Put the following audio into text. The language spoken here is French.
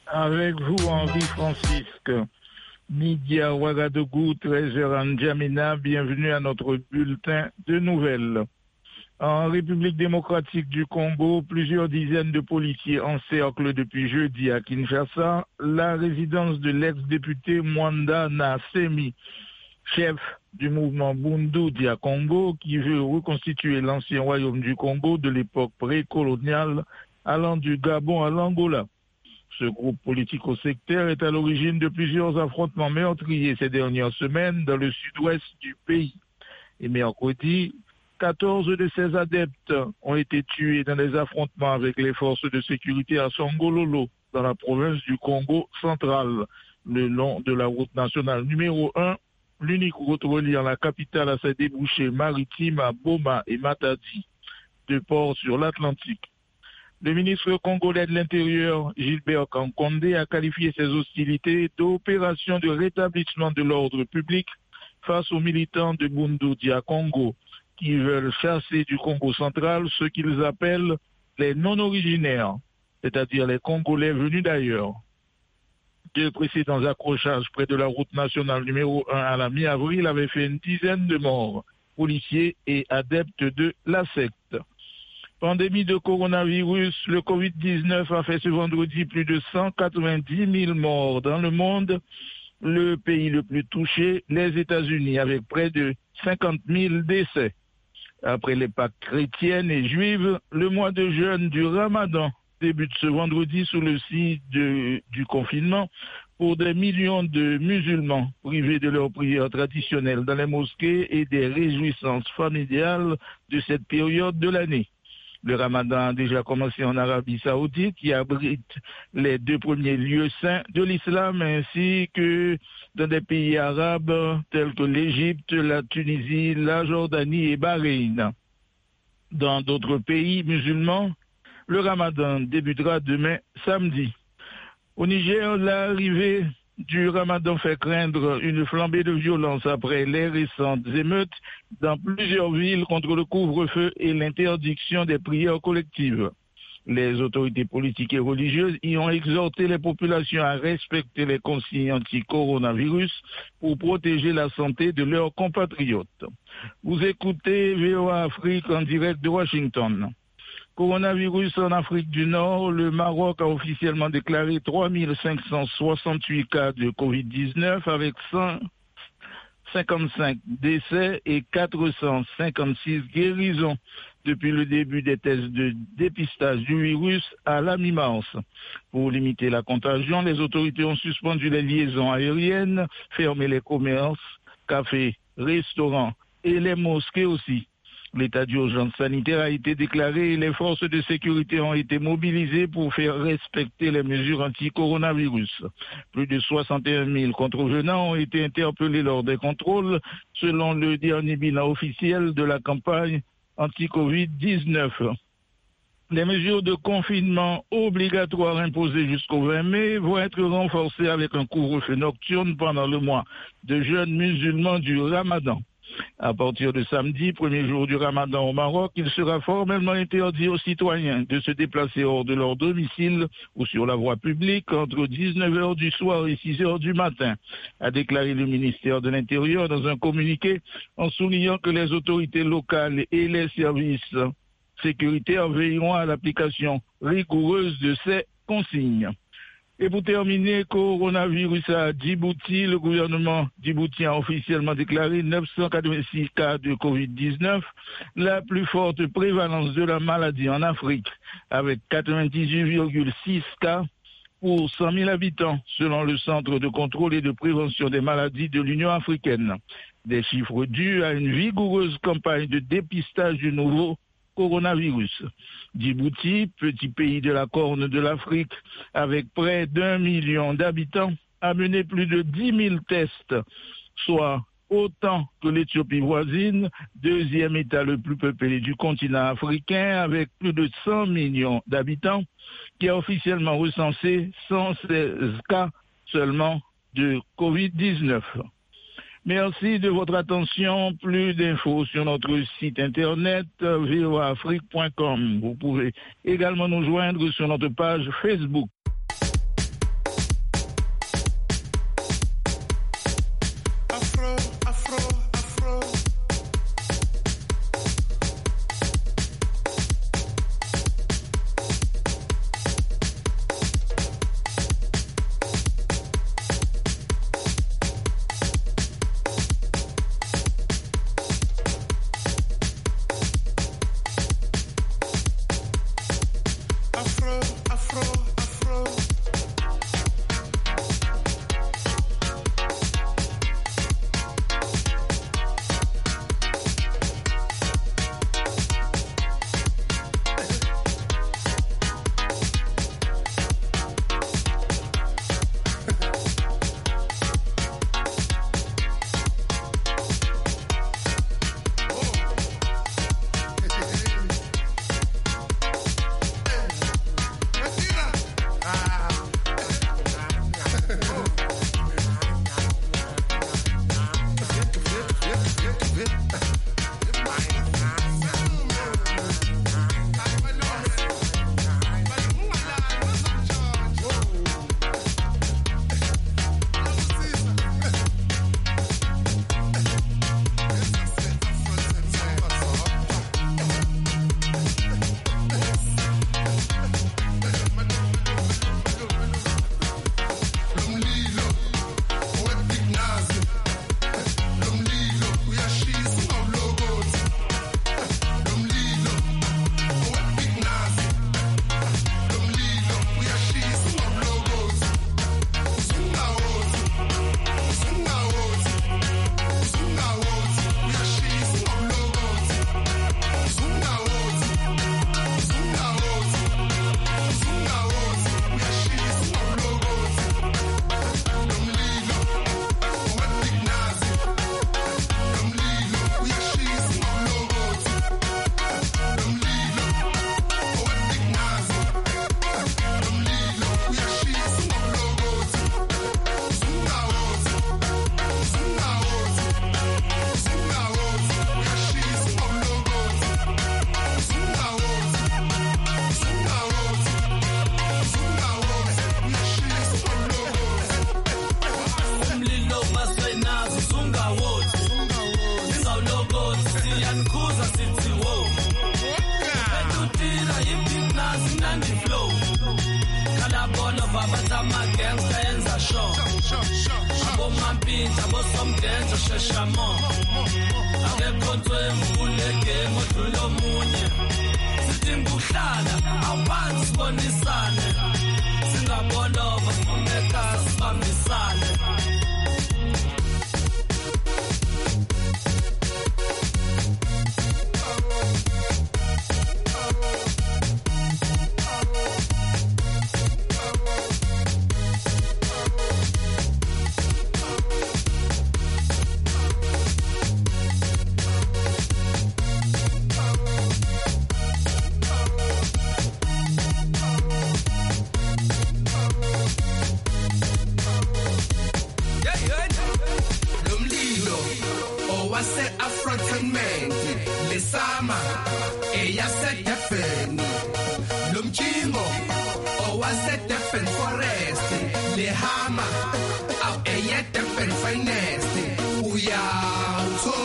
Avec vous, Henri-Francisque. Midi à Ouagadougou, 13h à N'Djamena. Bienvenue à notre bulletin de nouvelles. En République démocratique du Congo, plusieurs dizaines de policiers encerclent depuis jeudi à Kinshasa la résidence de l'ex-député Mwanda Nasemi, chef du mouvement Bundu Dia Congo, qui veut reconstituer l'ancien royaume du Congo de l'époque précoloniale allant du Gabon à l'Angola. Ce groupe politico-sectaire est à l'origine de plusieurs affrontements meurtriers ces dernières semaines dans le sud-ouest du pays. Et mercredi, 14 de ses adeptes ont été tués dans des affrontements avec les forces de sécurité à Songololo, dans la province du Congo central, le long de la route nationale numéro 1, l'unique route reliant la capitale à ses débouchés maritimes à Boma et Matadi, deux ports sur l'Atlantique. Le ministre congolais de l'Intérieur, Gilbert Kankonde, a qualifié ces hostilités d'opération de rétablissement de l'ordre public face aux militants de Bundu Dia Congo, qui veulent chasser du Congo central ce qu'ils appellent les non-originaires, c'est-à-dire les Congolais venus d'ailleurs. Deux précédents accrochages près de la route nationale numéro 1 à la mi-avril avaient fait une dizaine de morts, policiers et adeptes de la secte. Pandémie de coronavirus, le Covid-19 a fait ce vendredi plus de 190 000 morts dans le monde. Le pays le plus touché, les États-Unis, avec près de 50 000 décès. Après les Pâques chrétiennes et juives, le mois de jeûne du Ramadan débute ce vendredi sous le signe du confinement pour des millions de musulmans privés de leurs prières traditionnelles dans les mosquées et des réjouissances familiales de cette période de l'année. Le Ramadan a déjà commencé en Arabie Saoudite, qui abrite les deux premiers lieux saints de l'islam, ainsi que dans des pays arabes tels que l'Égypte, la Tunisie, la Jordanie et Bahreïn. Dans d'autres pays musulmans, le Ramadan débutera demain samedi. Au Niger, l'arrivée du Ramadan fait craindre une flambée de violence après les récentes émeutes dans plusieurs villes contre le couvre-feu et l'interdiction des prières collectives. Les autorités politiques et religieuses y ont exhorté les populations à respecter les consignes anti-coronavirus pour protéger la santé de leurs compatriotes. Vous écoutez VOA Afrique en direct de Washington. Coronavirus en Afrique du Nord, le Maroc a officiellement déclaré 3568 cas de Covid-19 avec 155 décès et 456 guérisons depuis le début des tests de dépistage du virus à la mi-mars. Pour limiter la contagion, les autorités ont suspendu les liaisons aériennes, fermé les commerces, cafés, restaurants et les mosquées aussi. L'état d'urgence sanitaire a été déclaré et les forces de sécurité ont été mobilisées pour faire respecter les mesures anti-coronavirus. Plus de 61 000 contrevenants ont été interpellés lors des contrôles, selon le dernier bilan officiel de la campagne anti-Covid-19. Les mesures de confinement obligatoires imposées jusqu'au 20 mai vont être renforcées avec un couvre-feu nocturne pendant le mois de jeûne musulman du Ramadan. À partir de samedi, premier jour du Ramadan au Maroc, il sera formellement interdit aux citoyens de se déplacer hors de leur domicile ou sur la voie publique entre 19h du soir et 6h du matin, a déclaré le ministère de l'Intérieur dans un communiqué en soulignant que les autorités locales et les services sécuritaires veilleront à l'application rigoureuse de ces consignes. Et pour terminer, coronavirus à Djibouti, le gouvernement djiboutien a officiellement déclaré 986 cas de Covid-19, la plus forte prévalence de la maladie en Afrique, avec 98,6 cas pour 100 000 habitants, selon le Centre de contrôle et de prévention des maladies de l'Union africaine. Des chiffres dus à une vigoureuse campagne de dépistage du nouveau coronavirus. Djibouti, petit pays de la Corne de l'Afrique, avec près d'1 million d'habitants, a mené plus de 10 000 tests, soit autant que l'Éthiopie voisine, deuxième État le plus peuplé du continent africain, avec plus de 100 millions d'habitants, qui a officiellement recensé 116 cas seulement de Covid-19. Merci de votre attention. Plus d'infos sur notre site internet voaafrique.com. Vous pouvez également nous joindre sur notre page Facebook. sama gangster enza show abo mampinja abo somdenzo sheshamo akekhonzwe mvuleke modlulo munye sidinga ukuhlala awubanzi sibonisane singabolova sifuneka sibambisane Finance, we are